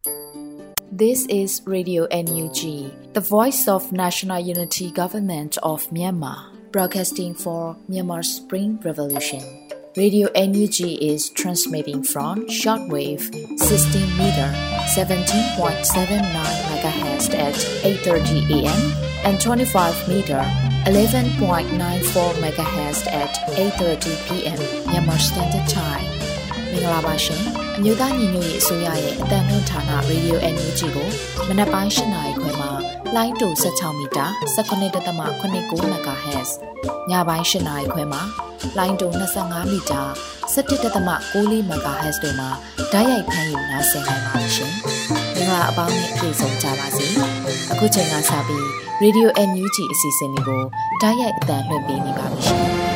This is Radio NUG, the voice of National Unity Government of Myanmar, broadcasting for Myanmar's Spring Revolution. Radio NUG is transmitting from shortwave 16 meter 17.79 MHz at 8:30 AM and 25 meter 11.94 MHz at 8:30 PM Myanmar Standard Time. မင်္ဂလာပါရှင်။မြို့သားညီညွတ်ရေးအစိုးရရဲ့အသံလွှင့်ဌာန Radio NUG ကိုမနက်ပိုင်း 8 နာရီခွဲမှာလိုင်းတူ16မီတာ19.89 MHz ညပိုင်း 8 နာရီခွဲမှာလိုင်းတူ25မီတာ17.94 MHz တို့မှာဓာတ်ရိုက်ဖမ်းယူနိုင်စေနိုင်ပါရှင်။မင်္ဂလာအပေါင်းနဲ့ပြည့်စုံကြပါစေ။အခုချိန်ကစပြီး Radio NUG အစီအစဉ်လေးကိုဓာတ်ရိုက်အသံလွှင့်ပေးနေပါပြီရှင်။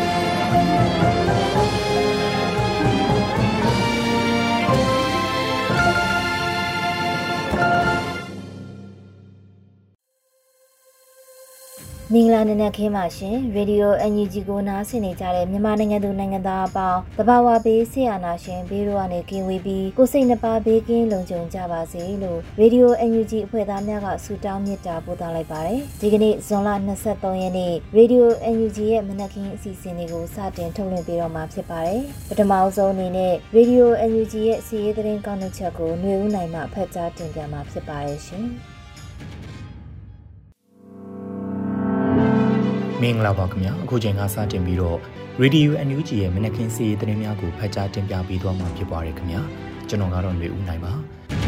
မင်္ဂလာနံနက်ခင်းပါရှင်ရေဒီယို NUG ကိုနားဆင်နေကြတဲ့မြန်မာနိုင်ငံသူနိုင်ငံသားအပေါင်းတဘာဝဘေးဆရာနာရှင်ဘေးတို့ကနေကင်းဝေးပြီးကိုစိတ်နှပါဘေးကင်းလုံခြုံကြပါစေလို့ရေဒီယို NUG အဖွဲ့သားများကဆုတောင်းမေတ္တာပို့သလိုက်ပါတယ်ဒီကနေ့ဇွန်လ23ရက်နေ့ရေဒီယို NUG ရဲ့မနက်ခင်းအစီအစဉ်လေးကိုစတင်ထုတ်လွှင့်ပေးတော့မှာဖြစ်ပါတယ်ပထမဆုံးအနေနဲ့ရေဒီယို NUG ရဲ့စီးရေးသတင်းကောက်နှုတ်ချက်ကိုຫນွေဦးနိုင်မှဖတ်ကြားတင်ပြမှာဖြစ်ပါတယ်ရှင်မင်္ဂလာပါခင်ဗျာအခုချိန်ကစတင်ပြီးတော့ Radio NUG ရဲ့မနက်ခင်းစီးရီးသတင်းများကိုဖတ်ကြားတင်ပြပေးသွားမှာဖြစ်ပါတယ်ခင်ဗျာကျွန်တော်ကတော့ຫນွေဦးနိုင်ပါ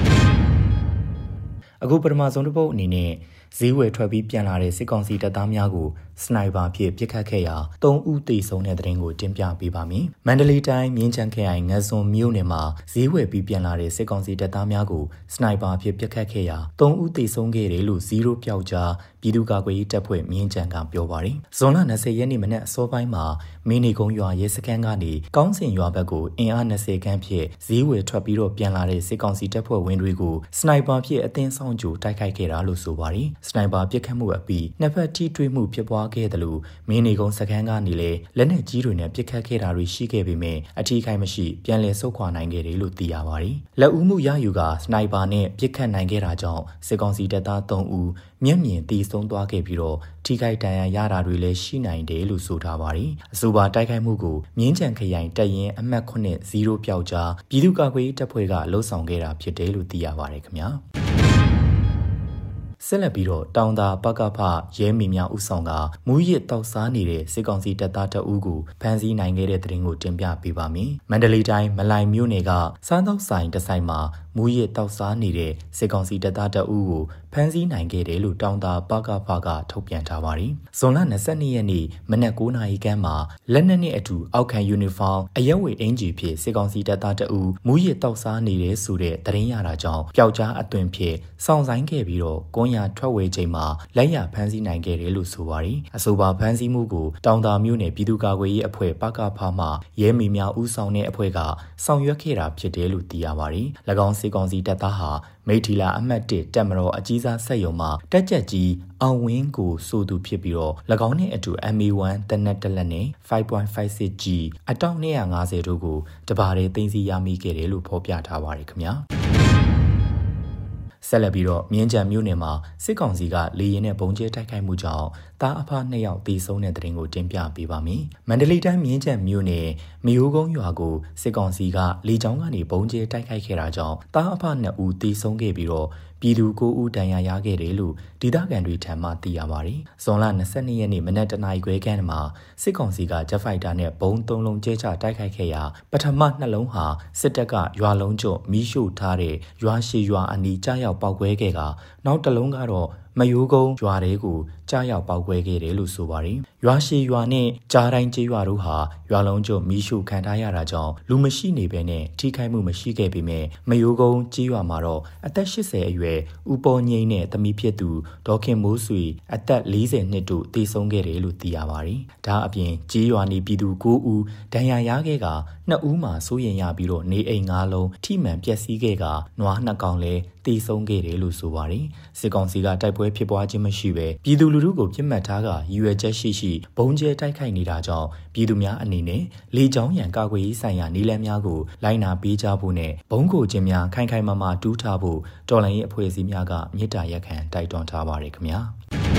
အခုပထမဆုံးတစ်ပုတ်အနေနဲ့ဈေးဝယ်ထွက်ပြီးပြန်လာတဲ့စစ်ကောင်စီတပ်သားများကိုစနိုက်ပါဖြင့်ပစ်ခတ်ခဲ့ရာ3ဦးသေဆုံးတဲ့သတင်းကိုတင်ပြပေးပါမယ်။မန္တလေးတိုင်းမြင်းချံခရိုင်ငဇွန်မြို့နယ်မှာဈေးဝယ်ပြီးပြန်လာတဲ့စစ်ကောင်စီတပ်သားများကိုစနိုက်ပါဖြင့်ပစ်ခတ်ခဲ့ရာ3ဦးသေဆုံးခဲ့တယ်လို့0ပျောက်ကြားပြည်သူ့ကာကွယ်ရေးတပ်ဖွဲ့မြင်းချံကပြောပါတယ်။ဇွန်လ20ရက်နေ့မနက်အစောပိုင်းမှာမင်းနေကုန်းရွာရဲစခန်းကနေကောင်းစင်ရွာဘက်ကိုအင်အား20ခန်းဖြင့်ဈေးဝယ်ထွက်ပြီးတော့ပြန်လာတဲ့စစ်ကောင်စီတပ်ဖွဲ့ဝင်တွေကိုစနိုက်ပါဖြင့်အသင်းဆောင်ကြိုတိုက်ခိုက်ခဲ့တာလို့ဆိုပါတယ်။စနိုက်ပါပစ်ခတ်မှုအပြီးနှစ်ဖက်ထိတွေ့မှုဖြစ်ပွားခဲ့တယ်လို့မင်းနေကုန်းစခန်းကနေလည်းလက်နက်ကြီးတွေနဲ့ပစ်ခတ်ခဲ့တာတွေရှိခဲ့ပေမဲ့အထီးခိုင်မရှိပြန်လည်ဆုတ်ခွာနိုင်ခဲ့တယ်လို့သိရပါတယ်။လက်ဦးမှုရယူကစနိုက်ပါနဲ့ပစ်ခတ်နိုင်ခဲ့တာကြောင့်စစ်ကောင်စီတပ်သား3ဦးမျက်မြင်သေဆုံးသွားခဲ့ပြီးတော့ထိခိုက်ဒဏ်ရာရတာတွေလည်းရှိနိုင်တယ်လို့ဆိုထားပါတယ်။အဆိုပါတိုက်ခိုက်မှုကိုမြင်းချံခရိုင်တပ်ရင်းအမှတ်9 0ပျောက်ကြားပြည်သူ့ကာကွယ်ရေးတပ်ဖွဲ့ကလှုပ်ဆောင်ခဲ့တာဖြစ်တယ်လို့သိရပါတယ်ခင်ဗျာ။ဆက်လက်ပြီးတော့တောင်သာပကဖရဲမီများဥဆောင်ကမူရစ်တောက်စားနေတဲ့စစ်ကောင်စီတပ်သားတအူးကိုဖမ်းဆီးနိုင်ခဲ့တဲ့သတင်းကိုတင်ပြပေးပါမယ်။မန္တလေးတိုင်းမလိုင်မြို့နယ်ကစားသောက်ဆိုင်တစ်ဆိုင်မှာမူရစ်တောက်စားနေတဲ့စစ်ကောင်စီတပ်သားတအူးကိုဖမ်းဆီးနိုင်ခဲ့တယ်လို့တောင်သာပကဖကထုတ်ပြန်ထားပါတယ်။ဇွန်လ22ရက်နေ့မနက်9:00နာရီခန့်မှာလက်နက်နဲ့အတူအောက်ခံယူနီဖောင်းအရက်ဝတ်အင်ဂျီဖြင့်စစ်ကောင်စီတပ်သားတအူးမူရစ်တောက်စားနေတဲ့ဆိုတဲ့သတင်းရတာကြောင့်ပျောက်ကြားအသွင်ဖြင့်စောင့်ဆိုင်ခဲ့ပြီးတော့ကွန်ရထွက်ဝေချိန်မှာလက်ရဖမ်းဆီးနိုင်ခဲ့တယ်လို့ဆိုပါတယ်။အဆိုပါဖမ်းဆီးမှုကိုတောင်သာမြို့နယ်ပြည်သူ့ကာကွယ်ရေးအဖွဲ့ပကဖမှရဲမီများဦးဆောင်တဲ့အဖွဲ့ကဆောင်ရွက်ခဲ့တာဖြစ်တယ်လို့သိရပါတယ်။၎င်းစစ်ကောင်စီတပ်သားဟာမိထီလာအမှတ်1တပ်မတော်အကြီးစားစက်ရုံမှာတက်ကြက်ကြီးအောင်ဝင်းကိုဆိုသူဖြစ်ပြီးတော့၎င်းနဲ့အတူ MA1 တနက်တလက်နဲ့ 5.56G အတောက်250တို့ကိုတပါးတည်းသိမ်းဆည်းရမိခဲ့တယ်လို့ဖော်ပြထားပါတယ်ခင်ဗျာ။ဆက်လက်ပြီးတော့မြင်းကြံမြို့နယ်မှာစစ်ကောင်စီကလေရင်နဲ့ဘုံကျဲတိုက်ခိုက်မှုကြောင့်တာအဖ2ယောက်သေဆုံးတဲ့တဲ့တင်ကိုတင်ပြပေးပါမယ်။မန္တလေးတိုင်းမြင်းကြံမြို့နယ်မြို့ကုန်းရွာကိုစစ်ကောင်စီကလေကြောင်းကနေဘုံကျဲတိုက်ခိုက်ခဲ့တာကြောင့်တာအဖ2ဦးသေဆုံးခဲ့ပြီးတော့ပြည်သူ9ဦးဒဏ်ရာရခဲ့တယ်လို့ဒေသခံတွေထံမှသိရပါတယ်။ဇွန်လ22ရက်နေ့မနက်တနာရီခွဲခန့်မှာစစ်ကောင်စီကဂျက်ဖိုက်တာနဲ့ဘုံ3လုံးကျဲချတိုက်ခိုက်ခဲ့ရာပထမ2လုံးဟာစစ်တပ်ကရွာလုံးကျွတ်မီးရှို့ထားတဲ့ရွာရှိရွာအနီးကြားရောက်ပေါက်ကွဲခဲ့ကနောက်တစ်လုံးကတော့မယိုးကုန်းရွာတွေကိုကြားရောက်ပေါက်ကွဲခဲ့တယ်လို့ဆိုပါတယ်။ရွာရှိရွာနဲ့ကြားတိုင်းကျေးရွာတို့ဟာရွာလုံးကျွတ်မီးရှို့ခံထားရတာကြောင့်လူမရှိနေပဲနဲ့ထိခိုက်မှုမရှိခဲ့ပေမဲ့မယိုးကုန်းကျေးရွာမှာတော့အသက်80အရွယ်ဦးပေါ်ငိမ့်နဲ့သမီးဖြစ်သူဒေါခင်မိုးဆွေအသက်40နှစ်တို့သေဆုံးခဲ့တယ်လို့သိရပါတယ်။ဒါအပြင်ကျေးရွာနေပြည်သူ9ဦးဒဏ်ရာရခဲ့က2ဦးမှာစိုးရိမ်ရပြီးတော့နေအိမ်9လုံးထိမှန်ပျက်စီးခဲ့ကနွား2ကောင်လည်းတည်ဆုံခဲ့တယ်လို့ဆိုပါတယ်စစ်ကောင်စီကတိုက်ပွဲဖြစ်ပွားခြင်းမရှိဘဲပြည်သူလူထုကိုပြစ်မှတ်ထားကရည်ရွယ်ချက်ရှိဘုံကျဲတိုက်ခိုက်နေတာကြောင့်ပြည်သူများအနေနဲ့လေကြောင်းရန်ကာကွယ်ရေးဆိုင်ရာနည်းလမ်းများကိုလိုက်နာပေးကြဖို့နဲ့ဘုံကိုခြင်းများခိုင်ခိုင်မာမာတူးထားဖို့တော်လှန်ရေးအဖွဲ့အစည်းများကမြစ်တာရက်ခံတိုက်တွန်းထားပါတယ်ခင်ဗျာ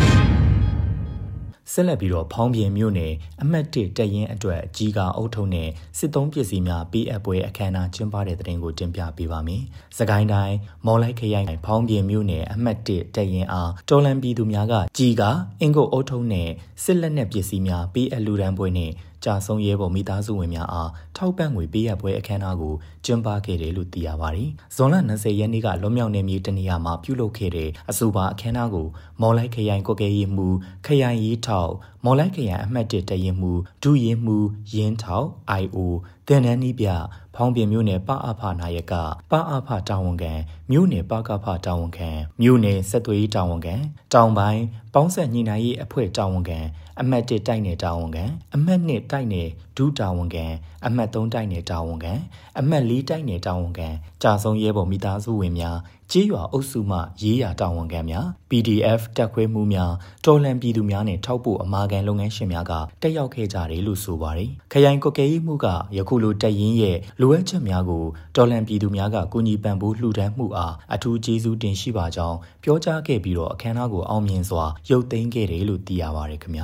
ဆက်လက်ပြီးတော့ဖောင်းပြင်မြို့နယ်အမှတ်1တပ်ရင်းအတွက်အကြီးကအုပ်ထုံနဲ့စစ်သုံးပစ္စည်းများပေးအပ်ပွဲအခမ်းအနားကျင်းပတဲ့တဲ့တင်ကိုတင်ပြပေးပါမယ်။စကိုင်းတိုင်းမော်လိုက်ခရိုင်ဖောင်းပြင်မြို့နယ်အမှတ်1တပ်ရင်းအားတော်လန်ပြည်သူများကကြီးကအင်္ဂုတ်အုပ်ထုံနဲ့စစ်လက်နက်ပစ္စည်းများပေးအပ်လူဒန်းပွဲနဲ့ကြာဆုံးရဲဘော်မိသားစုဝင်များအားထောက်ပံ့ငွေပေးအပ်ပွဲအခမ်းအနားကိုကျင်းပခဲ့တယ်လို့သိရပါတယ်။ဇွန်လ20ရက်နေ့ကလွန်မြောက်နေမြေတနေရာမှာပြုလုပ်ခဲ့တဲ့အဆိုပါအခမ်းအနားကိုမော်လိုက်ခရိုင်ကွက်ကဲရေးမှူးခရိုင်ရေးထောက်မော်လိုက်ခရိုင်အမှတ်1တရင်မှူးဒုရင်မှူးရင်းထောက် IO တင်နန်းနီးပြဖောင်းပြင်မြို့နယ်ပအဖနာယကပအဖတာဝန်ခံမြို့နယ်ပကဖတာဝန်ခံမြို့နယ်ဆက်သွေးတာဝန်ခံတောင်ပိုင်းပေါင်းဆက်ညှိနှိုင်းရေးအဖွဲ့တာဝန်ခံအမှတ်1တိုက်နယ်တာဝန်ခံအမှတ်2တိုက်နယ်ဒုတာဝန်ခံအမှတ်3တိုက်နယ်တာဝန်ခံအမှတ်4တိုက်နယ်တာဝန်ခံကြာဆုံးရဲဘော်မိသားစုဝင်များကြေးရွာအုပ်စုမှရေးရာတာဝန်ခံများ PDF တက်ခွဲမှုများတော်လှန်ပြည်သူများနဲ့ထောက်ပို့အမာခံလုပ်ငန်းရှင်များကတက်ရောက်ခဲ့ကြတယ်လို့ဆိုပါတယ်ခရိုင်ကွက်ကဲရေးမှုကယခုလိုတက်ရင်ရဲ့လိုအပ်ချက်များကိုတော်လှန်ပြည်သူများကကူညီပံ့ပိုးလှူဒန်းမှုအားအထူးကျေးဇူးတင်ရှိပါကြောင်းပြောကြားခဲ့ပြီးတော့အခမ်းအနားကိုအောင်မြင်စွာရုပ်သိမ်းခဲ့တယ်လို့သိရပါတယ်ခင်ဗျာ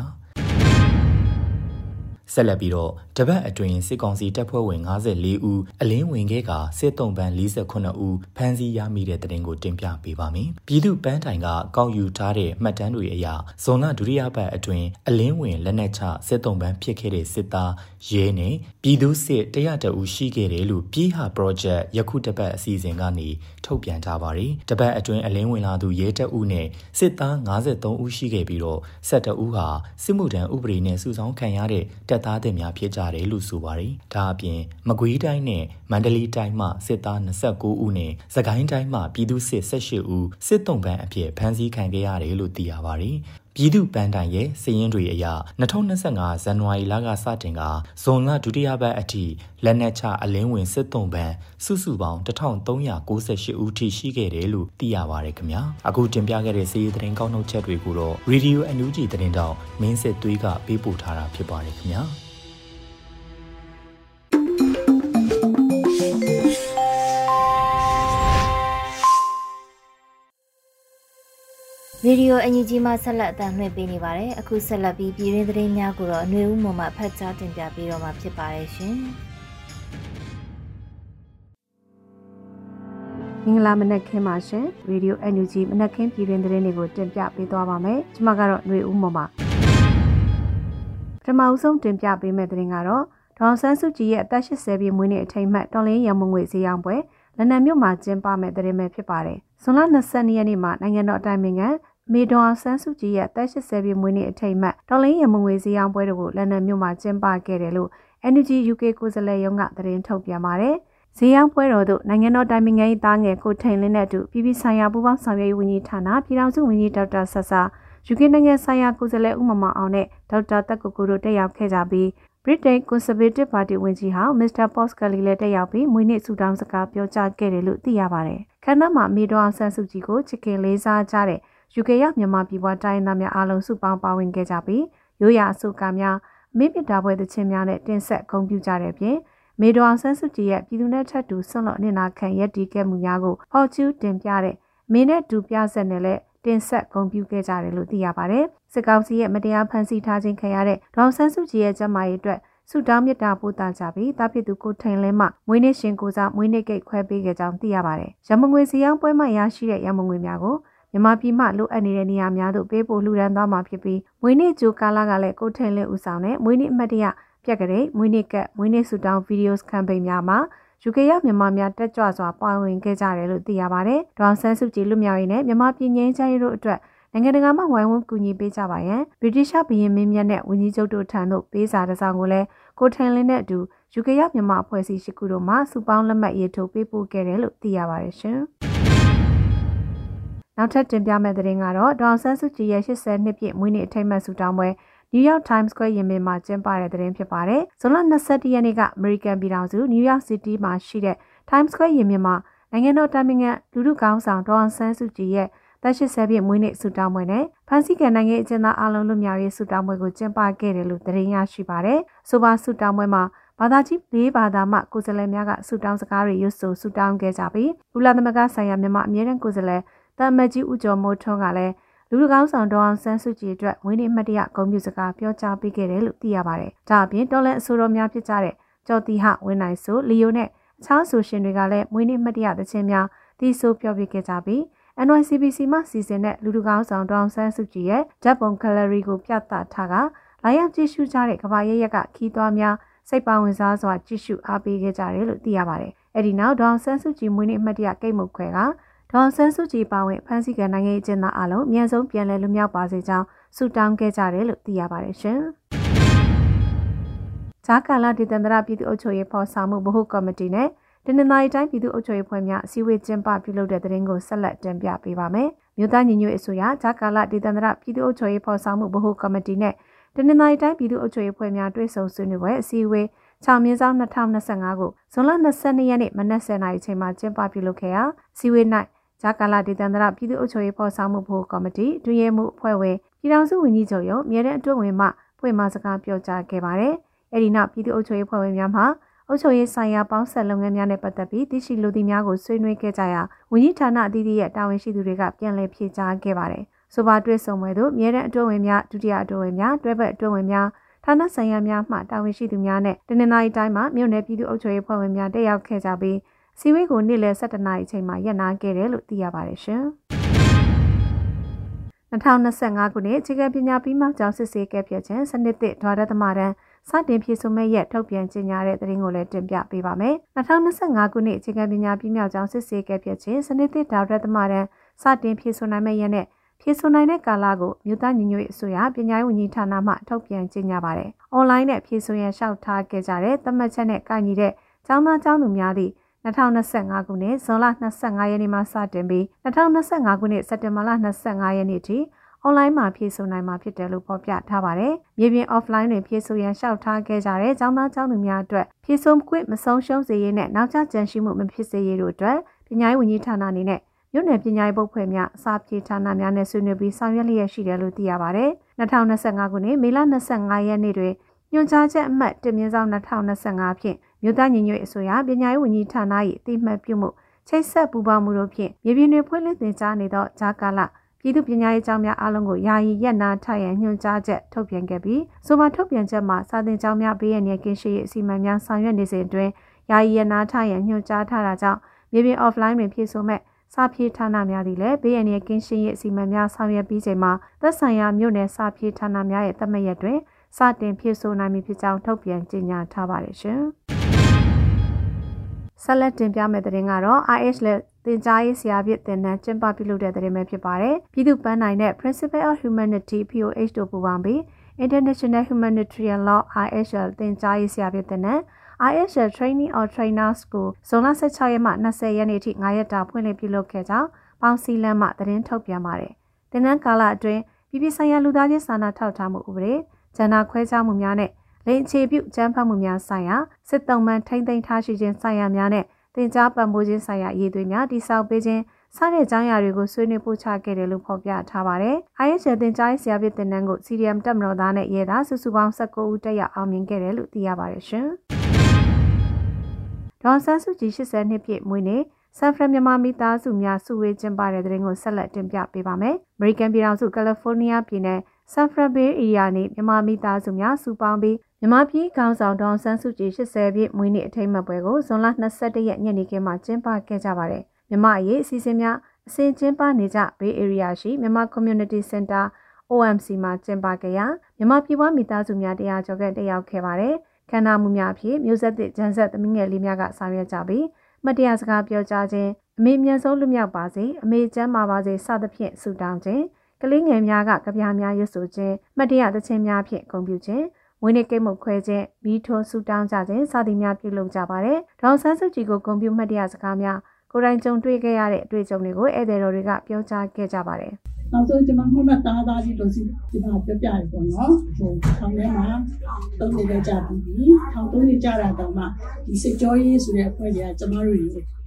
ဆက်လက်ပြီးတော့တပတ်အတွင်းစစ်ကောင်စီတပ်ဖွဲ့ဝင်54ဦးအလင်းဝင်ခဲ့ကစစ်တုံးပန်း48ဦးဖမ်းဆီးရမိတဲ့တဲ့တင်ကိုတင်ပြပေးပါမယ်။ပြည်သူပန်းတိုင်ကကောက်ယူထားတဲ့မှတ်တမ်းတွေအရဇွန်လဒုတိယပတ်အတွင်းအလင်းဝင်လက်နက်ချစစ်တုံးပန်းဖြစ်ခဲ့တဲ့စစ်သားရဲနဲ့ပြည်သူစစ်100ဦးရှိခဲ့တယ်လို့ပြည်ဟာ project ယခုတပတ်အစီအစဉ်ကနေထုတ်ပြန်ထားပါတယ်။တပတ်အတွင်းအလင်းဝင်လာသူရဲတပ်ဦးနဲ့စစ်သား53ဦးရှိခဲ့ပြီးတော့12ဦးဟာစစ်မှုထမ်းဥပဒေနဲ့စုဆောင်းခံရတဲ့တပ်သားတွေများဖြစ်ကြတယ်လို့ဆိုပါတယ်။ဒါအပြင်မကွေးတိုင်းနဲ့မန္တလေးတိုင်းမှစစ်သား29ဦးနဲ့စကိုင်းတိုင်းမှပြည်သူစစ်18ဦးစစ်တုံးပန်းအဖြစ်ဖမ်းဆီးခံခဲ့ရတယ်လို့သိရပါတယ်။ပြည်သူပန်းတိုင်ရဲ့စည်ရင်းတွေအရ2025ဇန်နဝါရီလကစတင်ကဇွန်လဒုတိယပတ်အထိလက်နက်ချအလင်းဝင်စစ်တုံးပန်းစုစုပေါင်း1398ဦးထိရှိခဲ့တယ်လို့သိရပါတယ်ခင်ဗျာအခုတင်ပြခဲ့တဲ့စီးရီးသတင်းကောက်နှုတ်ချက်တွေကိုတော့ Radio NUG သတင်းတောက်မင်းစစ်သွေးကပေးပို့ထားတာဖြစ်ပါတယ်ခင်ဗျာဗီဒီယိုအညီကြီးမှဆက်လက်အသံလွှင့်ပေးနေပါတယ်အခုဆက်လက်ပြီးပြည်တွင်းသတင်းများကိုတော့အနွေဦးမှဖတ်ကြားတင်ပြပေးတော့မှာဖြစ်ပါတယ်ရှင်မင်္ဂလာမနက်ခင်းပါရှင်ဗီဒီယို NUG မနက်ခင်းပြည်တွင်းသတင်းတွေကိုတင်ပြပေးသွားပါမယ်ကျွန်မကတော့အနွေဦးမှပထမအဆုံးတင်ပြပေးမယ့်သတင်းကတော့ဒေါအောင်ဆန်းစုကြည်ရဲ့အသက်80ပြည့်မွေးနေ့အထိမ်းအမှတ်တော်လှန်ရေးရန်ပုံငွေဈေးရောင်းပွဲလက်နက်မြို့မှာကျင်းပမယ့်သတင်းပဲဖြစ်ပါတယ်ဇွန်လ22ရက်နေ့မှာနိုင်ငံတော်အတိုင်ပင်ခံမေဒေါအောင်ဆန်းစုကြည်ရဲ့အသက်80ပြည့်မွေးနေ့အထိမ်းအမှတ်တော်လှန်ရေးရန်ပုံငွေဈေးရောင်းပွဲတို့ကိုလက်နက်မြို့မှာကျင်းပခဲ့တယ်လို့ NUG UK ကိုယ်စားလှယ်ရုံးကသတင်းထုတ်ပြန်ပါတယ်ဈေးရောင်းပွဲတော်သို့နိုင်ငံတော်တိုင်ပင်ခံ၏သားငယ်ကိုထိန်လင်းတဲ့အတူပြည်ပဆိုင်ရာပူးပေါင်းဆောင်ရွက်ရေးဝန်ကြီးဌာနပြည်ထောင်စုဝန်ကြီးဒေါက်တာဆဆာ UK နိုင်ငံဆိုင်ရာကိုယ်စားလှယ်ဦးမမောင်အောင်နဲ့ဒေါက်တာတက်ကိုကိုတို့တက်ရောက်ခဲ့ကြပြီး Britain Conservative Party ဝန်ကြီးဟောင်း Mr. Poskali လည်းတက်ရောက်ပြီးမွေးနေ့ဆုတောင်းစကားပြောကြားခဲ့တယ်လို့သိရပါတယ်။ခန္ဓာမှာမေဒေါအောင်ဆန်းစုကြည်ကိုချစ်ခင်လေးစားကြတဲ့ UK ရောက်မြန်မာပြည်ပွားတိုင်းသားများအားလုံးစုပေါင်းပါဝင်ခဲ့ကြပြီးရိုးရာအစုကားများအမေပြတာပွဲသချင်းများနဲ့တင်ဆက်ဂုဏ်ပြုကြတဲ့ပြင်မေဒေါအောင်ဆန်းစုကြည်ရဲ့ပြည်သူ့နဲ့ထပ်တူဆွန့်လွတ်အနစ်နာခံရည်တည်ခဲ့မှုများကိုဟော့ကျူးတင်ပြတဲ့မင်းနဲ့တူပြဆက်နဲ့လည်းတင်ဆက်ဂုဏ်ပြုခဲ့ကြတယ်လို့သိရပါတယ်။စစ်ကောင်စီရဲ့မတရားဖမ်းဆီးထားခြင်းခံရတဲ့ဒေါအောင်ဆန်းစုကြည်ရဲ့ကျန်းမာရေးအတွက်ဆုတောင်းမြတ်တာပို့တာကြပြီးတာဖြစ်သူကိုထိန်လင်းမှမွေးနေ့ရှင်ကိုစားမွေးနေ့ကိတ်ခွဲပေးခဲ့ကြောင်းသိရပါတယ်။ရမငွေစီအောင်ပွဲမှရရှိတဲ့ရမငွေများကိုမြန်မာပြည်မှလိုအပ်နေတဲ့နေရာများသို့ပေးပို့လှူဒါန်းသွားမှာဖြစ်ပြီးမွေးနေ့ကြိုကာလကလည်းကိုထိန်လင်းဦးဆောင်တဲ့မွေးနေ့အမှတ်တရပြက်ကလေးမွေးနေ့ကတ်မွေးနေ့ဆုတောင်းဗီဒီယိုကမ်ပိန်းများမှာ UK ရောက်မြန်မာများတက်ကြွစွာပါဝင်ခဲ့ကြတယ်လို့သိရပါတယ်။ဒေါအောင်ဆန်းစုကြည်လူမျိုးရေးနဲ့မြန်မာပြည်ငြိမ်းချမ်းရေးတို့အတွက်နိုင်ငံတကာမှဝိုင်းဝန်းကူညီပေးကြပါရန်ဗြိတိရှဘုရင်မင်းမြတ်နဲ့ဝန်ကြီးချုပ်တို့ထံသို့ပေးစာတစ်စောင်ကိုလည်းကိုထန်လင်းနဲ့အတူ UK ရောက်မြန်မာအဖွဲ့အစည်းရှိခုတို့မှစုပေါင်းလက်မှတ်ရေးထိုးပေးပို့ခဲ့တယ်လို့သိရပါတယ်ရှင်။နောက်ထပ်တင်ပြမယ့်သတင်းကတော့ဒေါအောင်ဆန်းစုကြည်ရဲ့80နှစ်ပြည့်မွေးနေ့အထိမ်းအမှတ်ဆုတောင်းပွဲ New York Times Square ရင်ပြင်မှာကျင်းပတဲ့သတင်းဖြစ်ပါတယ်။ဇွန်လ22ရက်နေ့က American ပြည်ထောင်စု New York City မှာရှိတဲ့ Times Square ရင်ပြင်မှာနိုင်ငံတော်တိုင်ပင်ခံလူထုခေါင်းဆောင်ဒေါ်အောင်ဆန်းစုကြည်ရဲ့သက်80ပြည့်မွေးနေ့ဆုတောင်းပွဲနဲ့ဖန်စီကန်နိုင်ငံအကျဉ်းသားအလုံးလွတ်မြောက်ရေးဆုတောင်းပွဲကိုကျင်းပခဲ့တယ်လို့သတင်းရရှိပါတယ်။ဆိုပါဆုတောင်းပွဲမှာဘာသာကြီး၄ဘာသာမှကိုယ်စားလှယ်များကဆုတောင်းစကားတွေရွတ်ဆိုဆုတောင်းခဲ့ကြပြီးလူလာသမဂဆိုင်ရာမြန်မာအမြဲတမ်းကိုယ်စားလှယ်တမတ်ကြီးဦးကျော်မိုးထွန်းကလည်းလူလူကောင်းဆောင်ဒေါ်အောင်ဆန်းစုကြည်အတွက်မွေးနေ့မှတ်တရဂုဏ်ပြုစကားပြောကြားပေးခဲ့တယ်လို့သိရပါတယ်။ဒါအပြင်တော်လန်အဆိုတော်များဖြစ်ကြတဲ့ကျော်တီဟဝင်းနိုင်ဆိုလီယိုနဲ့အခြားဆိုရှင်တွေကလည်းမွေးနေ့မှတ်တရသချင်းများတီးဆိုပြောပြခဲ့ကြပြီး NYCBC မှစီစဉ်တဲ့လူလူကောင်းဆောင်ဒေါ်အောင်ဆန်းစုကြည်ရဲ့ဓာတ်ပုံဂယ်လရီကိုပြသထားကလာရောက်ကြည့်ရှုကြတဲ့ကမ္ဘာရဲ့ရက်ကခီးသွွားများစိတ်ပါဝင်စားစွာကြည့်ရှုအားပေးခဲ့ကြတယ်လို့သိရပါတယ်။အဲဒီနောက်ဒေါ်အောင်ဆန်းစုကြည်မွေးနေ့မှတ်တရကိတ်မုတ်ခွဲကဒေါ်အောင်ဆန်းစုကြည်ပါဝင်ဖန်စီကန်နိုင်ငံရေးအကျဉ်းသားအလုံးအမြန်ဆုံးပြန်လည်လွတ်မြောက်ပါစေကြောင်းဆုတောင်းခဲ့ကြတယ်လို့သိရပါတယ်ရှင်။ဂျာကာလာဒေသန္တရပြည်သူ့အုပ်ချုပ်ရေးဖော်ဆောင်မှုဗဟိုကော်မတီနဲ့တနင်္သာရီတိုင်းပြည်သူ့အုပ်ချုပ်ရေးဖွဲ့များအစည်းအဝေးကျင်းပပြုလုပ်တဲ့သတင်းကိုဆက်လက်တင်ပြပေးပါမယ်။မြို့သားညီညွတ်ရေးအစိုးရဂျာကာလာဒေသန္တရပြည်သူ့အုပ်ချုပ်ရေးဖော်ဆောင်မှုဗဟိုကော်မတီနဲ့တနင်္သာရီတိုင်းပြည်သူ့အုပ်ချုပ်ရေးဖွဲ့များတွဲဆုံဆွေးနွေးပွဲအစည်းအဝေး6/2025ကိုဇွန်လ22ရက်နေ့မနက်10:00နာရီချိန်မှာကျင်းပပြုလုပ်ခဲ့ရာအစည်းအဝေး၌ဂျာကာလာဒေသန္တရပြည်သူ့အုပ်ချုပ်ရေးဖော်ဆောင်မှုဗဟိုကော်မတီတွင်ရဲမှုအဖွဲ့ဝင်ပြည်ထောင်စုဝန်ကြီးချုပ်ရုံးမြေတဲ့အတွင်းဝင်မှဖွင့်မစကားပြောကြားခဲ့ပါတယ်။အဲဒီနောက်ပြည်သူ့အုပ်ချုပ်ရေးဖွဲ့ဝင်များမှအုပ်ချုပ်ရေးဆိုင်ရာပေါင်းဆက်လုပ်ငန်းများနဲ့ပတ်သက်ပြီးသိရှိလိုသည့်များကိုဆွေးနွေးခဲ့ကြရာဝန်ကြီးဌာနအသီးသီးရဲ့တာဝန်ရှိသူတွေကပြန်လည်ဖြေကြားခဲ့ပါတယ်။ဆိုပါတွဲဆုံပွဲသို့မြေတဲ့အတွင်းဝင်များဒုတိယအတွင်းဝင်များတွဲဘက်အတွင်းဝင်များဌာနဆိုင်ရာများမှတာဝန်ရှိသူများနဲ့တနင်္သာရီတိုင်းမှာမြို့နယ်ပြည်သူ့အုပ်ချုပ်ရေးဖွဲ့ဝင်များတက်ရောက်ခဲ့ကြပြီးစီဝေးကိုနေ့လယ်17:00နာရီအချိန်မှာရပ်နားခဲ့တယ်လို့သိရပါတယ်ရှင်။2025ခုနှစ်အခြေခံပညာပြီးမှကျောင်းစစ်ဆေးခဲ့ပြခြင်းစနစ်သစ်ဒွါရသမတန်းစတင်ဖြည့်ဆို့မဲ့ရက်ထုတ်ပြန်ကြေညာတဲ့သတင်းကိုလည်းတင်ပြပေးပါမယ်။2025ခုနှစ်အခြေခံပညာပြီးမြောက်ကျောင်းစစ်ဆေးခဲ့ပြခြင်းစနစ်သစ်ဒွါရသမတန်းစတင်ဖြည့်ဆို့နိုင်မဲ့ရက်နဲ့ဖြည့်ဆို့နိုင်တဲ့ကာလကိုမြို့သားညီညွတ်ရေးအစိုးရပညာရေးဝန်ကြီးဌာနမှထုတ်ပြန်ကြေညာပါတယ်။အွန်လိုင်းနဲ့ဖြည့်ဆို့ရန်လျှောက်ထားခဲ့ကြတဲ့သတ်မှတ်ချက်နဲ့ကိုက်ညီတဲ့ကျောင်းသားကျောင်းသူများသည့်2025ခုနှစ်ဇွန်လ25ရက်နေ့မှစတင်ပြီး2025ခုနှစ်စက်တင်ဘာလ25ရက်နေ့ထိအွန်လိုင်းမှာဖြည့်ဆို့နိုင်မှာဖြစ်တယ်လို့ဖော်ပြထားပါတယ်။မြေပြင် offline တွင်ဖြည့်ဆို့ရန်လျှောက်ထားခဲ့ကြတဲ့ကျောင်းသားကျောင်းသူများအတွက်ဖြည့်ဆို့ခွင့်မဆုံးရှုံးစေရေးနဲ့နောက်ကျကြန့်ရှိမှုမဖြစ်စေရေးတို့အတွက်ပညာရေးဝန်ကြီးဌာနအနေနဲ့မြို့နယ်ပညာရေးဘုတ်ဖွဲ့များအစာဖြည့်ဌာနများနဲ့ဆွေးနွေးပြီးဆောင်ရွက်လျက်ရှိတယ်လို့သိရပါတယ်။2025ခုနှစ်မေလ25ရက်နေ့တွင်ညွှန်ကြားချက်အမှတ်1/2025ဖြင့်မြို့သားညီညွတ်ရေးအစိုးရပညာရေးဝန်ကြီးဌာန၏အသိမှတ်ပြုမှုချိတ်ဆက်ပူးပေါင်းမှုတို့ဖြင့်မြေပြင်တွင်ဖွင့်လှစ်သင်ကြားနေသောဂျာကာလပြည်သူ့ပညာရေးကျောင်းများအားလုံးကိုယာယီရပ်နားထားရန်ညွှန်ကြားချက်ထုတ်ပြန်ခဲ့ပြီးဆိုပါထုတ်ပြန်ချက်မှာစာသင်ကျောင်းများဘေးရန်ကင်းရှင်းရေးအစီအမံများဆောင်ရွက်နေစဉ်အတွင်းယာယီရပ်နားထားရန်ညွှန်ကြားထားတာကြောင့်မြေပြင် offline တွင်ဖြည့်ဆို့မဲ့စာဖြည့်ဌာနများသည်လည်းဘေးရန်ကင်းရှင်းရေးအစီအမံများဆောင်ရွက်ပြီးချိန်မှာသက်ဆိုင်ရာမြို့နယ်စာဖြည့်ဌာနများရဲ့သတ်မှတ်ရက်တွင်စတင်ဖြည့်ဆို့နိုင်ပြီဖြစ်ကြောင်းထုတ်ပြန်ကြေညာထားပါတယ်ရှင်။ဆက်လက်တင်ပြမယ့်သတင်းကတော့ IH လက်တင်ကြားရေးဆရာဖြစ်တင်နန်းကျင်းပပြုလုပ်တဲ့သတင်းပဲဖြစ်ပါတယ်။ပြည်သူ့ပန်းနိုင်တဲ့ Principle of Humanity POH တို့ပူးပေါင်းပြီး International Humanitarian Law IHL တင်ကြားရေးဆရာဖြစ်တင်နန်း IHL Training or Trainers ကိုဇွန်လ16ရက်မှ20ရက်နေ့ထိ9ရက်တာဖွင့်လှစ်ပြုလုပ်ခဲ့ကြောင်းပေါင်းစည်းလမ်းမှသတင်းထုတ်ပြန်ပါတယ်။တင်နန်းကာလအတွင်းပြည်ပဆိုင်ရာလူသားချင်းစာနာထောက်ထားမှုဥပဒေဂျန်နာခွဲခြားမှုများနဲ့လိင်အခြေပြုကျန်းဖတ်မှုများဆိုင်ရာစစ်တုံးမှန်ထိမ့်သိမ်းထားရှိခြင်းဆိုင်ရာများနဲ့တင်ကြားပံ့ပိုးခြင်းဆိုင်ရာရည်သွေးများတိစောက်ပေးခြင်းစတဲ့အကြောင်းအရာတွေကိုဆွေးနွေးပို့ချခဲ့တယ်လို့ဖော်ပြထားပါတယ်။ IHL တင်ကြားရေးဆရာဖြစ်တင်နန်းကို CDM တပ်မတော်သားနဲ့ရဲသားစုစုပေါင်း19ဦးတက်ရောက်အောင်မြင်ခဲ့တယ်လို့သိရပါတယ်ရှင်။ဒေါ်ဆန်းစုကြည်80နှစ်ပြည့်မွေးနေ့ဆန်ဖရန်မြန်မာမိသားစုများစုဝေးကျင်းပတဲ့တဲ့ရင်ကိုဆက်လက်တင်ပြပေးပါမယ်။ American ပြည်ထောင်စုကယ်လီဖိုးနီးယားပြည်နယ်ဆန်ဖရန်ဘေးအေရီယာနေမြန်မာမိသားစုများစုပေါင်းပြီးမြန်မာပြည်ခေါင်းဆောင်ဒေါ်ဆန်းစုကြည်80ပြည့်မွေးနေ့အထိမ်းအမှတ်ပွဲကိုဇွန်လ21ရက်ညနေခင်းမှာကျင်းပခဲ့ကြပါတယ်။မြန်မာအရေးအစီအစဉ်များအစဉ်ကျင်းပနေကြဘေးအေရီယာရှိမြန်မာ Community Center OMC မှာကျင်းပခဲ့ရာမြန်မာပြည်ပွားမိသားစုများတရားကျော်ကတက်ရောက်ခဲ့ပါတယ်။ခန္ဓာမှုများဖြင့်မျိုးဆက်သစ်ဂျန်ဆက်သမီးငယ်လေးများကဆောင်ရွက်ကြပြီးမတရားစကားပြောကြားခြင်းအမေမြန်ဆုံးလွတ်မြောက်ပါစေအမေကျမ်းမာပါစေစသဖြင့်ဆုတောင်းခြင်းကလေးငယ်များကကြပြားများရွတ်ဆိုခြင်းမတရားသခြင်းများဖြင့်ဂုဏ်ပြုခြင်းမွေးနေ့ကိတ်မုတ်ခွဲခြင်းမီးထိုးဆုတောင်းကြခြင်းစသည်များပြုလုပ်ကြပါတယ်။ဒေါ်ဆန်းစုကြည်ကိုဂုဏ်ပြုမှတ်တရစကားများကိုယ်တိုင်ကြုံတွေ့ခဲ့ရတဲ့အတွေ့အကြုံတွေကိုဧည့်သည်တော်တွေကပြောကြားခဲ့ကြပါတယ်။နောက်ဆုံးကျွန်မခုနတားသားကြီးလို့ဒီမှာပြောပြရပေါ့နော်။ဟိုထောင်ထဲမှာ3နှစ်ကြာပြီးထောင်3နှစ်ကြာတာတော့မှဒီစစ်ကြောရေးဆိုတဲ့အဖွဲ့တွေကကျွန်တော်တို့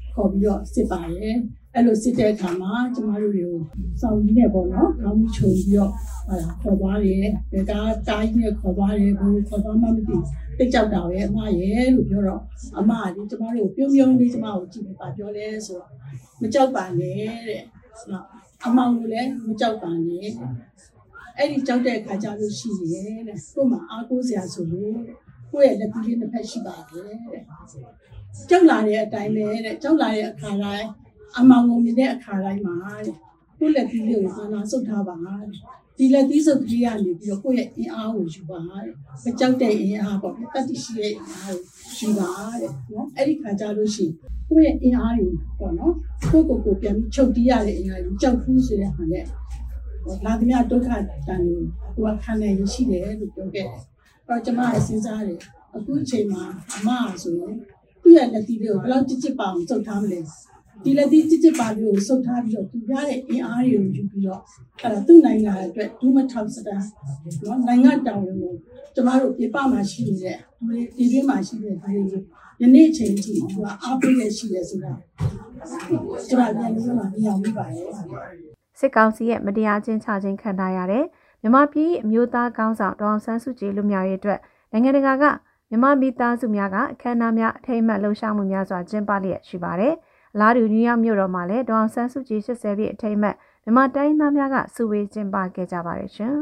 ခေါ်ပြီးတော့စစ်ပါတယ်အဲ့လိုစစ်တဲ့အခါမှာကျမတို့တွေကိုစောင့်ကြီးနေပေါ့နော်ခေါင်းချုံပြီးတော့ခေါ်သွားတယ်ဒါတားကြီးနဲ့ခေါ်သွားတယ်ဘယ်လိုခေါ်သွားမှမသိတိတ်ကြောက်တာပဲအမရဲ့လို့ပြောတော့အမကဒီကျမတို့ပြုံးပြုံးလေးကျမကိုကြည့်နေပါပြောလဲဆိုတော့မကြောက်ပါနဲ့တဲ့နော်အမောင်လည်းမကြောက်ပါနဲ့အဲ့ဒီကြောက်တဲ့အခါကျလို့ရှိရဲ့တဲ့ကို့မှာအားကိုးစရာဆိုလို့ကိုယ့်ရဲ့လက်ပြီးလေးတစ်ဖက်ရှိပါတယ်တဲ့ကြောက်လာတဲ့အတိုင်းပဲတဲ့ကြောက်လာတဲ့အခါတိုင်းအမောင်ငုံနေတဲ့အခါတိုင်းမှာတဲ့ကိုယ့်လက်ပြီးလေးကိုအာနာဆုတ်ထားပါဒီလက်သီးစုပ်ကြီးကနေပြီးတော့ကိုယ့်ရဲ့အင်အားကိုယူပါတဲ့မကြောက်တဲ့အင်အားပေါ့တတိရှိတဲ့အင်အားကိုယူပါတဲ့နော်အဲ့ဒီခါကျလို့ရှိရင်ကိုယ့်ရဲ့အင်အားတွေပေါ့နော်ကိုပြန်ပြီးချုပ်တီးရတဲ့အင်အားကိုကြောက်ဖူးဆိုတဲ့ဟာနဲ့လာသမျှဒုက္ခတန်ကိုကခံနိုင်ရရှိတယ်လို့ပြောခဲ့တယ်အဲ့တော့ကျွန်မအစဉ်းစားတယ်အခုအချိန်မှာအမဆိုရင်သူ့ရဲ့လက်သီးလေးကိုဘယ်လောက်ကြစ်ပါအောင်စုပ်ထားမလဲဒီလက်သီးကြစ်ပါလေးကိုစုပ်ထားပြီးတော့သူရတဲ့အင်အားတွေကိုယူပြီးတော့အဲ့ဒါသူ့နိုင်ငံအတွက်ဒုမထောက်စတာနော်နိုင်ငံတောင်ကိုကျမတို့ပြပမှာရှိနေတဲ့ဒီပြင်းမှာရှိတဲ့ဒီယနေ့အချိန်ကြီးကအားပေးရရှိတယ်ဆိုတာကျမပြန်လို့မှမြင်အောင်ပြပါရဲ့စစ်ကောင်စီရဲ့မတရားချင်းချခြင်းခံထားရတဲ့မြန်မာပြည်အမျိုးသားကောင်းဆောင်ဒေါအောင်ဆန်းစုကြည်လူမျိုးရေးအတွက်နိုင်ငံတကာကမြန်မာမိသားစုများကအခမ်းအနားများအထိမ်းအမှတ်လှုပ်ရှားမှုများစွာကျင်းပလျက်ရှိပါတယ်။အလားတူနယူးယောက်မြို့တော်မှာလည်းဒေါအောင်ဆန်းစုကြည်80ပြည့်အထိမ်းအမှတ်မြန်မာတိုင်းသားများကစုဝေးကျင်းပခဲ့ကြပါတယ်ရှင်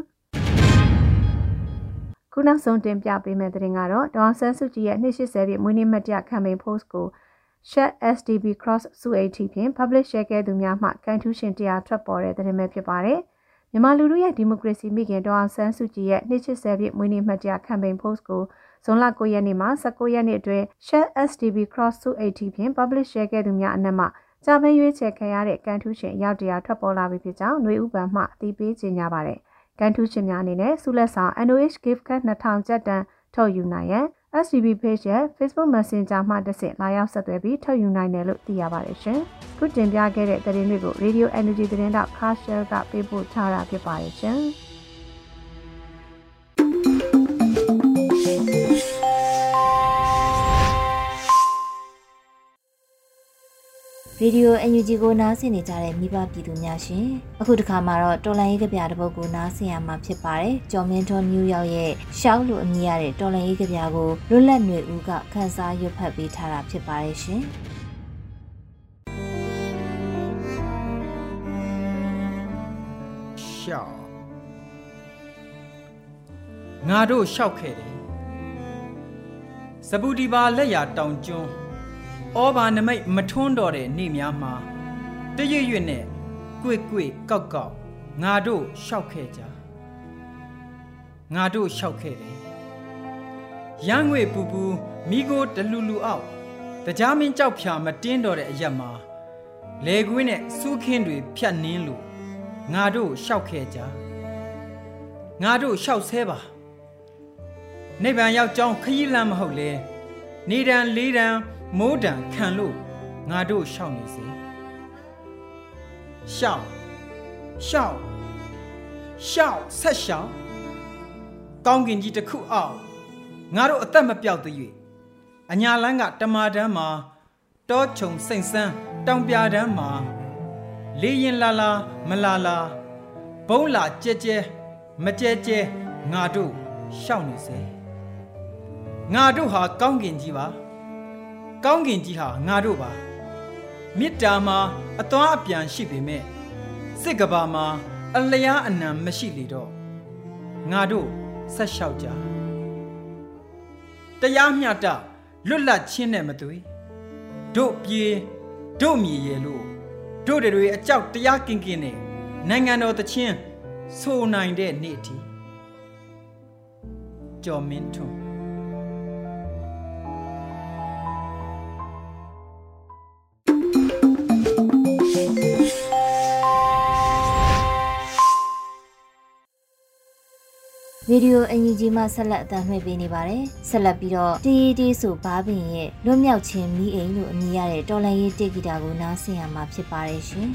။ခုနောက်ဆုံးတင်ပြပေးမယ့်သတင်းကတော့ဒေါအောင်ဆန်းစုကြည်ရဲ့280ပြည့်မွေးနေ့မှတ်တရ campaign post ကို Share SDB Cross စု80ဖြင့် publish ရှယ်ခဲ့သူများမှကန်ထူးရှင်တရားထွက်ပေါ်တဲ့သတင်းပဲဖြစ်ပါတယ်။မြန်မာလူထုရဲ့ဒီမိုကရေစီမိခင်ဒေါအောင်ဆန်းစုကြည်ရဲ့280ပြည့်မွေးနေ့မှတ်တရ campaign post ကိုဇွန်လ9ရက်နေ့မှ19ရက်နေ့အတွင်း Share SDB Cross စု80ဖြင့် publish ရှယ်ခဲ့သူများအနက်မှကြာပင်းရွေးချယ်ခံရတဲ့ကန်ထူးရှင်ရောက်တရားထွက်ပေါ်လာပြီဖြစ်ကြောင်းຫນွေဥပံမှအသိပေးကြေညာပါတယ်။ကန်ထူးရှင်များအနေနဲ့ဆုလက်ဆောင် NOH Gift Card 2000ကျပ်တန်ထုတ်ယူနိုင်ရန်SDB page ရဲ့ Facebook Messenger မှတစ်ဆင့်လာရောက်ဆက်သွယ်ပြီးထုတ်ယူနိုင်တယ်လို့သိရပါတယ်ရှင်။ခုတင်ပြခဲ့တဲ့သတင်းတွေကို Radio Energy သတင်းတောက် Carshare ကပေးပို့ထားတာဖြစ်ပါတယ်ရှင်။ Radio NUG ကိုနားဆင်နေကြတဲ့မိဘပြည်သူများရှင်အခုတစ်ခါမှာတော့တော်လန်ရေးကဗျာတစ်ပုဒ်ကိုနားဆင်ရမှာဖြစ်ပါတယ်ကျော်မင်းထွန်းနယူးယောက်ရဲ့ရှောက်လို့အမည်ရတဲ့တော်လန်ရေးကဗျာကိုလွတ်လပ်ຫນွေဦးကခန်းစားရွတ်ဖတ်ပေးထားတာဖြစ်ပါတယ်ရှင်ရှောက်ငါတို့ရှောက်ခဲ့တယ်စပူဒီပါလက်ရတောင်ကျွန်းဩဘာနမိတ်မထွန်းတော်တဲ့နေ့များမှာတရွရွနဲ့ကွေ့ကွေ့ကောက်ကောက်ငါတို့ရှောက်ခဲ့ကြငါတို့ရှောက်ခဲ့တယ်ရန်ငွေပူပူမိကိုတလူလူအောက်တရားမင်းကြောက်ဖြာမတင်းတော်တဲ့အရက်မှာလေကွင်းနဲ့စူးခင်းတွေဖြတ်နင်းလို့ငါတို့ရှောက်ခဲ့ကြငါတို့ရှောက်ဆဲပါနိဗ္ဗာန်ရောက်ကြောင်းခရီးလမ်းမဟုတ်လေနေတန်လေးတန်မိုးတံခံလို့ငါတို့ရှောက်နေစေရှောက်ဆက်ရှောက်ကောင်းကင်ကြီးတစ်ခုအောက်ငါတို့အသက်မပြောက်သေး၍အညာလန်းကတမာတန်းမှာတောချုံစိမ့်ဆန်းတောင်ပြတန်းမှာလေးရင်လာလာမလာလာဘုံလာကြဲကြဲမကြဲကြဲငါတို့ရှောက်နေစေငါတို့ဟာကောင်းကင်ကြီးပါကောင်းကင်ကြီးဟာငါတို့ပါမေတ္တာမှာအသွမ်းအပြန်ရှိပေမဲ့စစ်ကဘာမှာအလျားအနံမရှိလေတော့ငါတို့ဆက်လျှောက်ကြတရားမျှတလွတ်လပ်ခြင်းနဲ့မသွေတို့ပြေတို့မြေရယ်လို့တို့တွေအကြောက်တရားကင်းကင်းနဲ့နိုင်ငံတော်တခြင်းဆိုနိုင်တဲ့နေ့အထိကျော်မင်းထွန်းရေဒီယိုအန်ယူဂျီမှဆက်လက်အသံလွှင့်ပေးနေပါတယ်ဆက်လက်ပြီးတော့တီးတီးဆိုဘာပင်ရဲ့လွတ်မြောက်ခြင်းမီးအိမ်လို့အမည်ရတဲ့တော်လန်ရေးတေဂီတာကိုနားဆင်ရမှာဖြစ်ပါတယ်ရှင်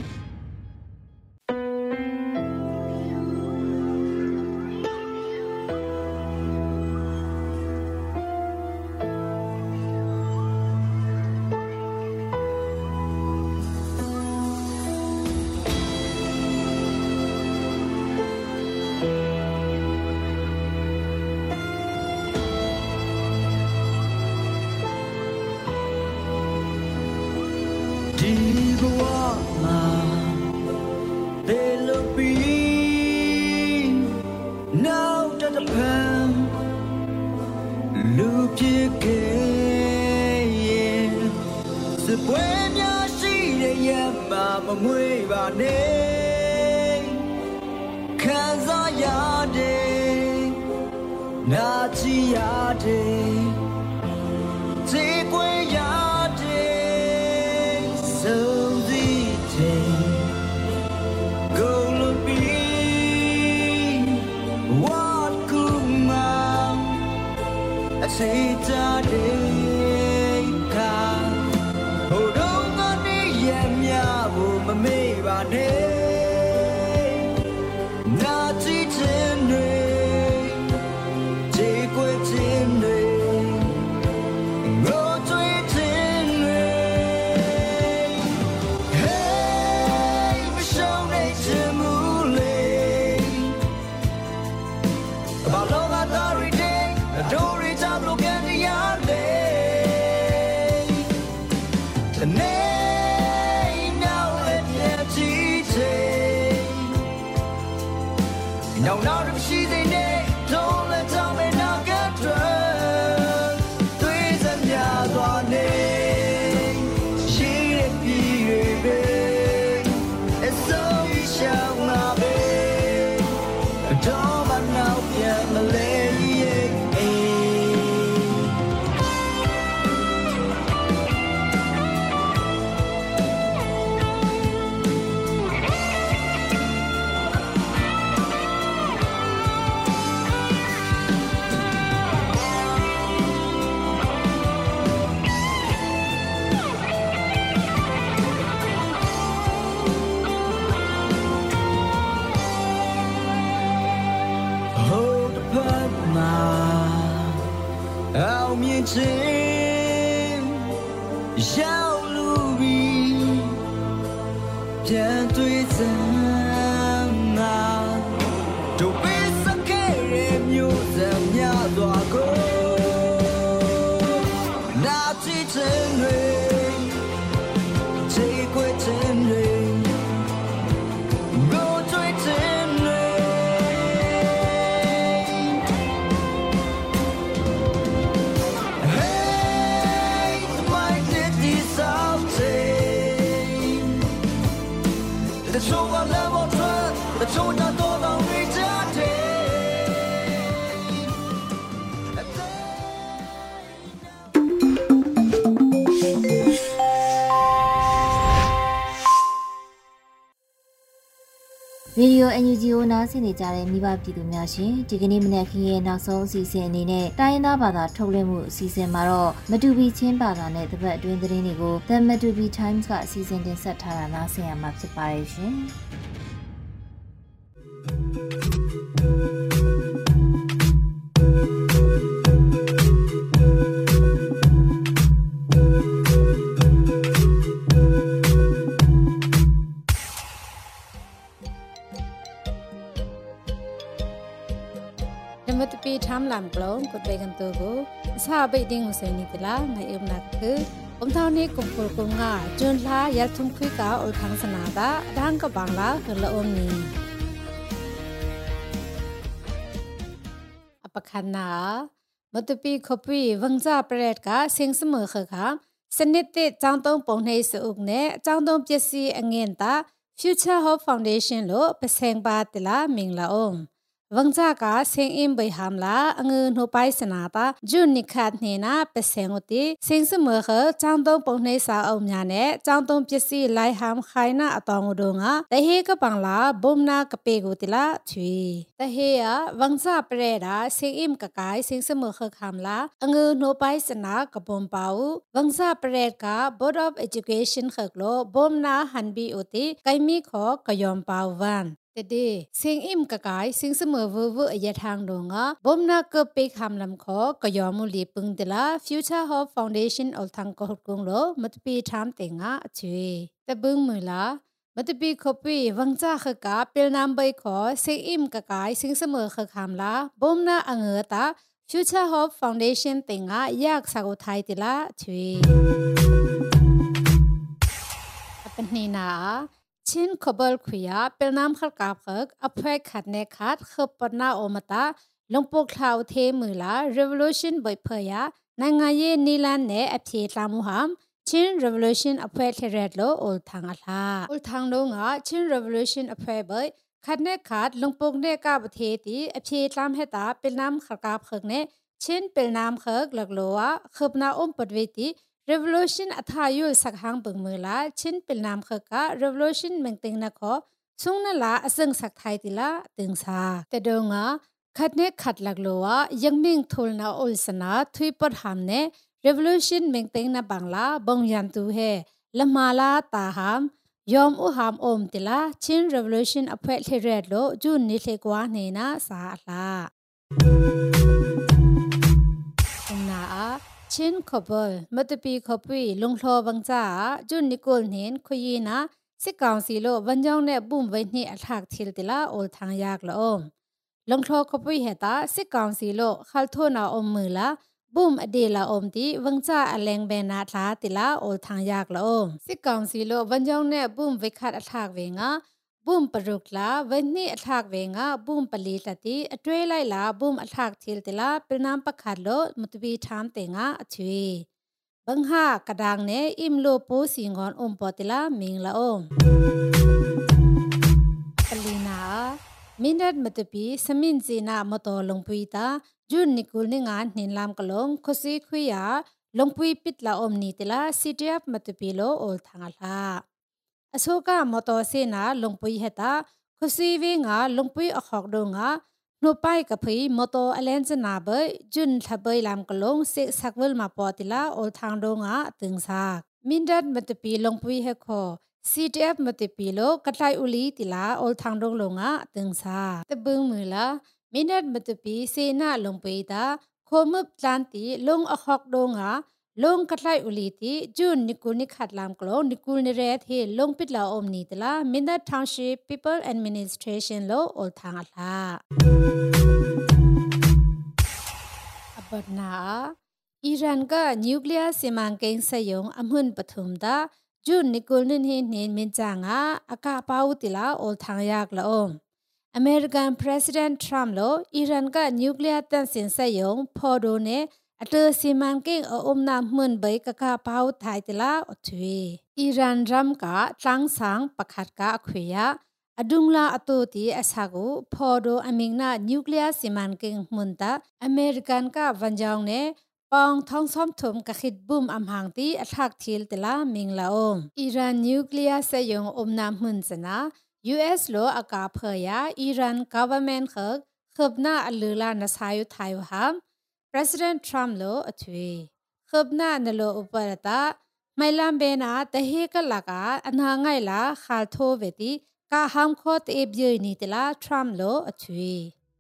Now that the pen look you again the when you see the mama way by name cause I yade Nazi yade take away yade so the day go look be what kuma I say today ka hold on the yemya wo me ba ne Nazi tene take away tene Now, now, if she's in it, don't let tell me not get drunk. Please, I'm just one she didn't be it's so you shall not be. Don't mind now, yeah, my lady. Ao miền trên giao lưu bi cha tuy rằng đâu biết sắc kề em yêu dèm nhà tòa cô na chỉ trên người chỉ quay trên người ngô trôi trên So I never tried, but so I thought I'll reach out to Radio NUG ကိုနားဆင်နေကြတဲ့မိဘပြည်သူများရှင်ဒီကနေ့မနက်ခင်းရဲ့နောက်ဆုံးအစီအစဉ်အနေနဲ့တိုင်းရင်းသားဘာသာထုတ်လွှင့်မှုအစီအစဉ်မှာတော့မတူပီချင်းဘာသာနဲ့တပတ်အတွင်းသတင်းတွေကို The Matupi Times ကအစီအစဉ်တင်ဆက်ထားတာနားဆင်ရမှာဖြစ်ပါတယ်ရှင်มตปีทำลำกลองกดไปกันตัวกูสาไปดิ้งอุเซนิตละในอุมนักคือผมเท่านี้กุมกุลกุมง่าจนล้ายัดทุ่มคุยกาอุทังสนาดาดังกับบางละคือละอมนี้อปคันนามตปีขบีวังจ่าเปรตกาเสียงเสมอคือค่ะสนิทติจังต้องปงในสุกเนจังต้องเจสีอังเงินตา Future Hope Foundation โลเปเซงบาติละมิงละอมวังจากาเสียงอิมใบหามละเงินหัวไปสนาตาจุนนิคัดเนนะเปเซงอุติเสียงเสมอคือจังต้องปงในสาอมยาเนจังต้องเจสีไลหามไขนะอตองอุดงะแต่เฮก็บังละบ่มนากะเปกุติละทุยแต่เฮอะวังจาเปรดาเสียงอิมกะกายเสียงเสมอคือคำละเงินหัวไปสนากะบ่มเปาวังจาเปรดกา Board of Education คือโลบ่มนาหันบีอุติไกมีขอกะยอมเปาวันแต่เดเสียงอิ่มกะกายเสียงเสมอเวอร์อยาทางดงอ่ะบ่มนาเกเปคำลำขอกะยอมุลีปึงเดละ Future Hope Foundation อลทังกอดกงโลมัตปีถามเตงอ่ะช่วยแต่บึงมือละมัตปีคบีวังจ้าขกาเปลนามใบขอเสียงอิ่มกะกายเสียงเสมอขคำละบ่มนาอังเอตา Future Hope Foundation เตงอ่ะยากสักอุทัยติละช่วยเป็นนี่นะชินขบลขุยาเป็นน้ำขัดกาบขักอภัยขัดเนขัดขบปนาโอมตาลงปกข่าวเทมือละ revolution บ่อยเพยานางเยนิลันเนอภิตามุหามชิน revolution อภัยเทเรดโลอุลทางอาลาอุลทางโดงะชิน revolution อภัยบ่อยขัดเนขัดลงปกเนกาบเทติอภิตามเฮตาเป็นน้ำขัดกาบขักเนชินเป็นน้ำขักหลักโลวะขบนาอมปดเวติ revolution อัธายุลสักหางเบิ่งมือละชินเป็นน้ำขักกะ revolution เมืองติงนะขอซุงนั่นละอซึ่งสักไทยติละตึงซาแต่โดงะขัดเนขัดหลักโลวะยังมิงทุลนาอุลสนาทุยปดหามเน revolution เมืองติงนะบังละบงยันตูเฮละมาลาตาหามยอมอุหามอมติละชิน revolution อภัยเทเรดโลจุนนิเลกว่าเนนะสาลาชินขบลมัตปีขบุยลงทอบังจ้าจุนนิโกลเห็นคุยนะสิกาวสีโลวันยองเนบุ้มไว้นี่อัฐากทิลติละโอทางยากละอมลงทอขบุยเหตาสิกาวสีโลขัลโทนาอมมือละบุ้มอดีละอมตีวังจ้าอแลงเบนาทาติละโอทางยากละอมสิกาวสีโลวันยองเนบุ้มไว้ขัดอัฐากเวงาบุ้มปรุกละวันนี้อัฐากเวงาบุ้มปลีตติอตเวไลละบุ้มอัฐากทิลติละเป็นน้ำประคัดโลมุตบีทามเตงาอชวีบังหากระดังเนอิมโลโปสิงอนอมปอติละมิงละอมปลีนามินัดมุตบีสมินจีนามตอลงปุยตาจุนนิกุลนิงานนินลามกลงคสิคุยาลงปุยปิดละอมนีติละซีเดียบมุตบีโลโอลทางลาอโศกามตอเสนาลงปุยเหตาคุสีเวงาลงปุยอขอกดงานูไปกับพีมตออเลนจนาเบยจุนทับเบยลามกลงเสกสักเวลมาปอติละโอทางดงาตึงซากมินดัดมัตปีลงปุยเฮคอซีดีเอฟมัตปีโลกัตไลอุลีติละโอทางดงลงาตึงซาตะบึงมือละมินดัดมัตปีเสนาลงปุยตาโคมุบลันติลงอขอกดงาลงกัตไลอุลีติจุนนิกุลนิขัดลามกลงนิกุลนิเรศเฮลงปิดละอมนีตละมินดัดทาวน์ชิพ People Administration โลโอทางอาลาอบดนาอิหร่านก็นิวเคลียร์สิมังเกงสยองอมุนปฐุมตาจุนนิกุลนินเฮเนนมินจางาอากาปาวติละโอทางยากละอมอเมริกันประธานาธิบดีทรัมป์โลอิหร่านก็นิวเคลียร์ตันสินสยองพอโดเนอัตสิมันเก่งอมน้ำมันใบกะกาเป้าไทยติละอทวีอิหร่านรำกะตั้งสังประคัดกะอคุยะอดุงลาอโตตีอสากุพอโดอเมงนานิวเคลียร์สิมันเก่งมุนตาอเมริกันกะวันจองเนปองท้องซ้อมถมกะขิดบุมอำหางตีอัทักทิลติละมิงละอมอิหร่านนิวเคลียร์สยองอมน้ำมันสนะ US โลอากาเพยาอิหร่าน government ขบนาอลือลานาสายุไทยวหามPresident Trump โลอทวีขบนานโลอุปรตาไม่ลำเบนาแต่เฮกลักาอันหางไงละขาลโทเวติกาหามโคตเอบยืนิติละ Trump โลอทวี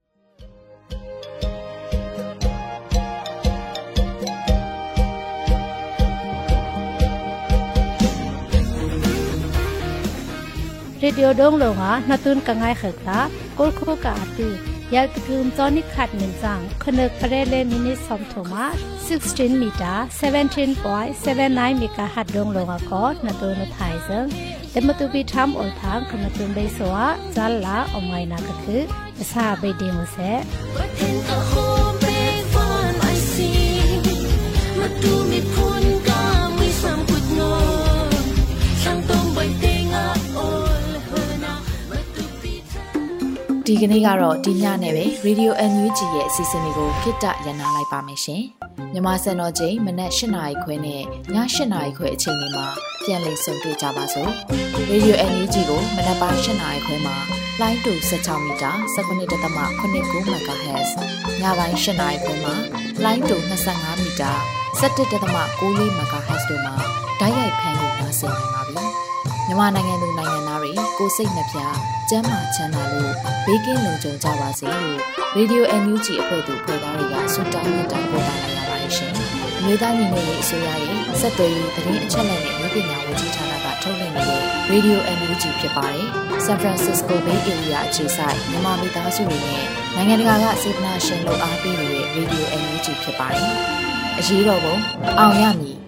เรดิโอดงโลงะนาตุนกังไงขึกละกอลโคกาตือยากกึมจอนิขัดเหมือนจังขนึกเรเลมินิสอมโทมา16 เมตร 17.79 เมกะฮัตดงลงกอดนาตัวนุไทยซึ่งแต่มาตุบีทำอุลทางขมาตุนใบสวะจัลลาอมัยนักคือภาษาใบเดียวเสဒီကနေ့ကတော့ဒီညနဲ့ပဲ Radio NUG ရဲ့အစီအစဉ်လေးကိုခਿੱတရနာလိုက်ပါမယ်ရှင်။မြန်မာစံတော်ချိန်မနက်၈ နာရီခွဲနဲ့ည8 နာရီခွဲအချိန်တွေမှာပြန်လည်ဆုံတွေ့ကြပါစို့။ Radio NUG ကိုမနက်ပိုင်း8 နာရီခွဲမှာလိုင်းတူ16 မီတာ 19.89 MHz ညပိုင်း8 နာရီခွဲမှာလိုင်းတူ25 မီတာ 17.94 MHz တို့မှာဓာတ်ရိုက်ဖမ်းလို့နိုင်စေနိုင်ပါပြီ။မြန်မာနိုင်ငံသူနိုင်ငံသားတွေကိုစိတ်နှပြကျန်းမာချမ်းသာလို့ဘေးကင်းလုံခြုံကြပါစေလို့ Radio NUG အဖွဲ့သူဖွဲ့သားတွေကဆုတောင်းမြတ်တာပို့တာလာရပါတယ်ရှင်။မြေသားညီမတွေအစိုးရရဲ့စက်သွေးရေးသတင်းအချက်အလက်တွေပညာဝန်ကြီးဌာနကထုတ်လွှင့်နေတဲ့ Radio NUG ဖြစ်ပါတယ်။ San Francisco Bay Area အခြေစိုက်မြန်မာမိသားစုတွေနဲ့နိုင်ငံတကာကစေတနာရှင်လို့အားပေးနေတဲ့ Radio NUG ဖြစ်ပါတယ်။အရေးတော်ပုံအောင်ရမည်